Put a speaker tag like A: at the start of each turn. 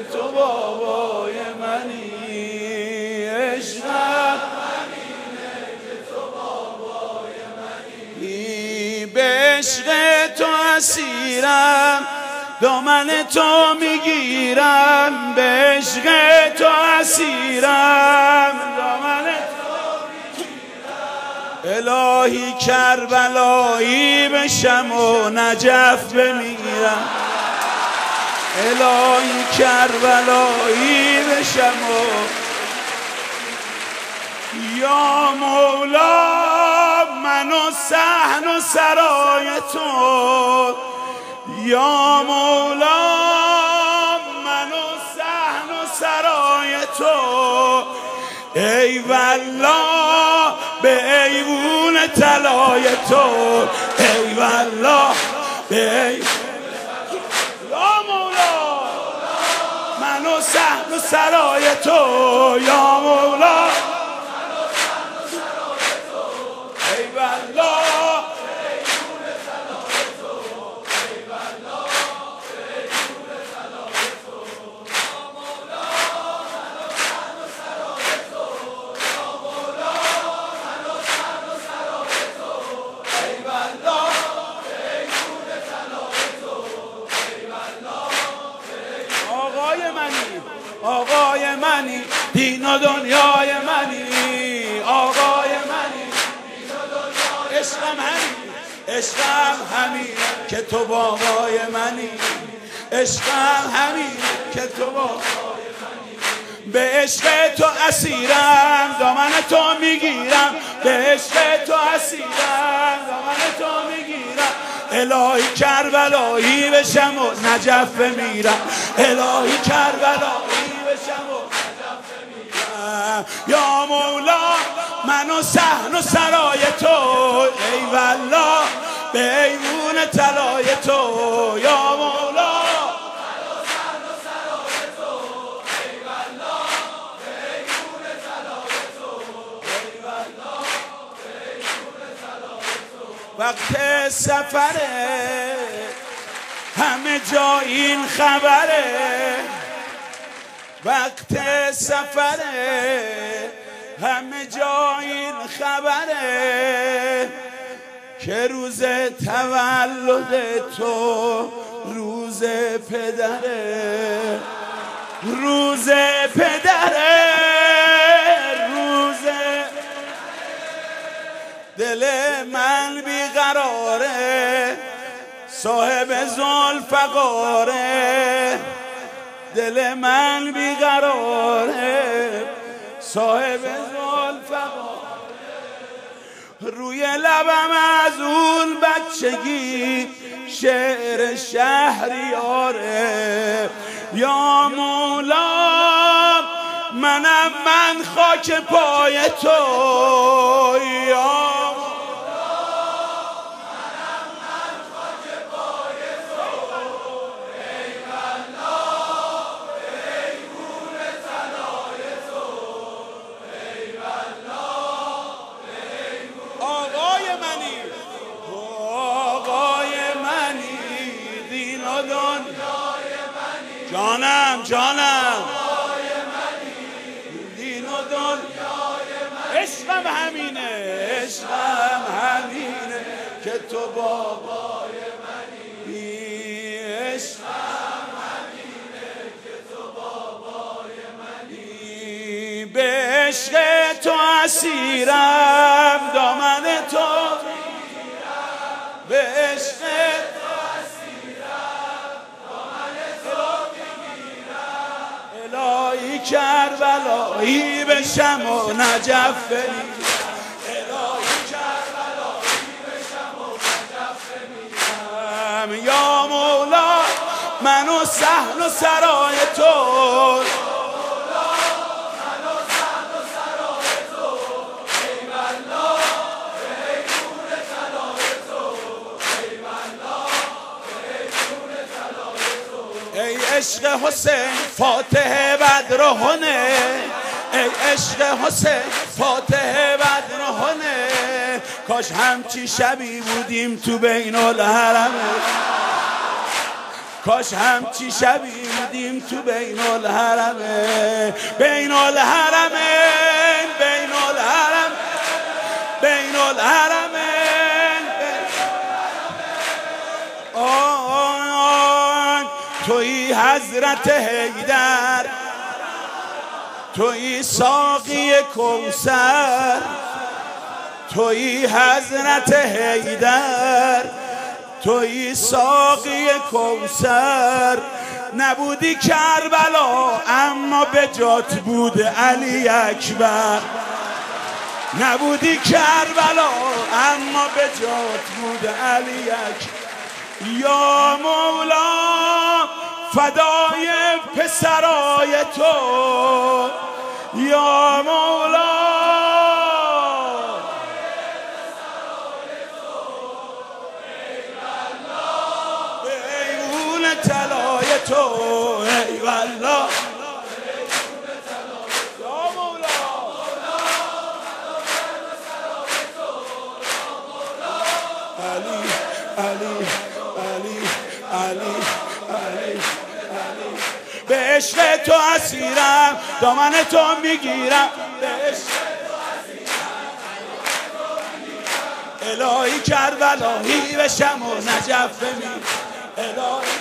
A: تو بابای منی، عشقم
B: همینه که تو بابای منی.
A: به عشق تو اسیرم، دامن تو میگیرم. به عشق تو اسیرم، دامن تو میگیرم. الهی کربلایی بشم و نجف بمیرم. الهی کربلایی بشم و یا مولا من و صحن و سرای تو، یا مولا من و صحن و سرای تو. ای والله به ایوون طلای تو، ای والله به یا مولا من و صحن و سرای تو، یا مولا ای والله آقای منی، دین و دنیای منی. آقای منی، دین و دنیای عشقم همین، عشقم همین که تو بابای منی. عشقم همین که تو بابای منی. به عشق تو اسیرم، دامن تو میگیرم. به عشق تو اسیرم، دامن تو میگیرم. الهی کربلایی بشم و نجف بمیرم. الهی کربلایی بشم و نجف بمیرم. یا مولا من و صحن و سرای تو، ای والله به ایوون طلای تو. یا مولا من و صحن و سرای تو، ای والله به ایوون طلای تو، ای والله به ایوون طلای تو. وقت سفره همه جا این خبره، وقت سفره همه جا این خبره که روز تولد تو روز پدره، روز پدره، روز دل من بیقراره، صاحب ذوالفقاره. دل من بیقراره، صاحب ذوالفقاره. روی لبم از اون بچگی شعر شهریاره. یا مولا منم من خاک پای تو، یا جانم جانم دین و دنیای من. عشقم همینه، عشقم همینه که تو بابای منی. عشقم همینه که تو بابای منی. به عشق تو اسیرم، دامن تو میگیرم. به عشق الهی کربلایی بشم و نجف بمیرم. الهی کربلایی بشم و نجف بمیرم. یا مولا من و صحن و سرای تو، ای عشق حسین فاتح بدر هنه، ای عشق حسین فاتح بدر هنه. کاش همچی شبی بودیم تو بین الحرمه، کاش همچی شبی بودیم تو بین الحرمین بین الحرمین بین الحرمین بین الحرمین توی حضرت حیدر توی ساقی کوثر توی حضرت حیدر توی ساقی کوثر نبودی کربلا اما به جات بود علی اکبر نبودی کربلا اما به جات بود علی اکبر یا مولا فدای پسرای تو یا مولا ایوون طلای تو ای والله یا مولا علی علی علی علی علی به عشق تو اسیرم دامن تو میگیرم به عشق الهی کربلایی بشم و نجف بمیر الهی